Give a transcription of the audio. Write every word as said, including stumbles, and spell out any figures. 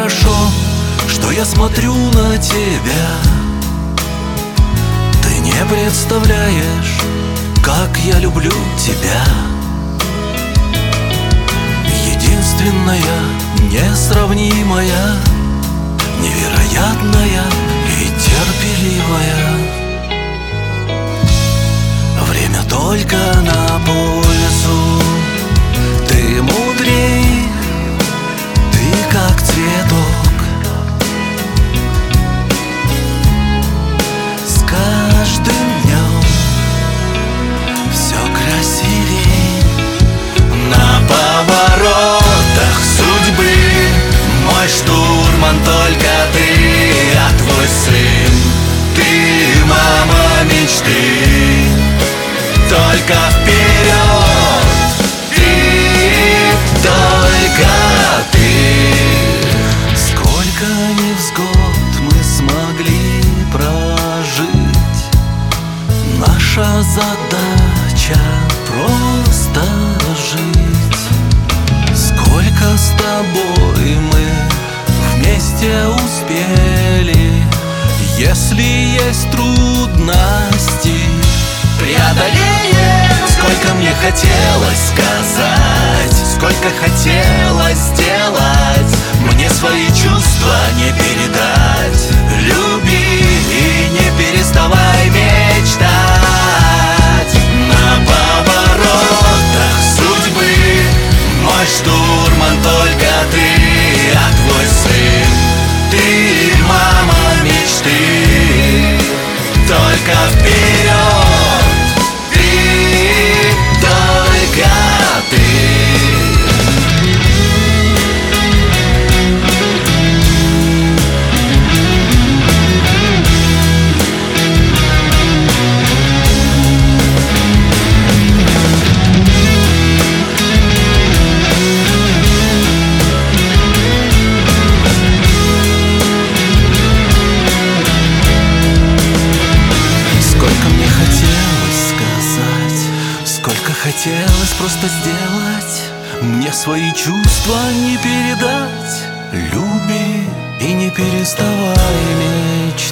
хорошо, что я смотрю на тебя. Ты не представляешь, как я люблю тебя. Единственная, несравнимая, невероятная и терпеливая. Время только на пользу. Ты мудрей, ты как цветок. С каждым днем все красивей. На поворотах судьбы мой штурман только ты, а твой сын. Ты мама мечты, только вперед, ты, только ты. Сколько невзгод мы смогли прожить. Наша задача просто жить. Сколько с тобой мы вместе успели. Если есть трудности, преодолеем. Сколько мне хотелось сказать, сколько хотелось сделать, мне свои чувства не передать. Люби и не переставай мечтать. На поворотах судьбы мой штурман только ты, а твой сын. Ты мама мечты, только вперед, ты, только ты. Хотелось просто сделать, мне свои чувства не передать. Люби и не переставай мечтать.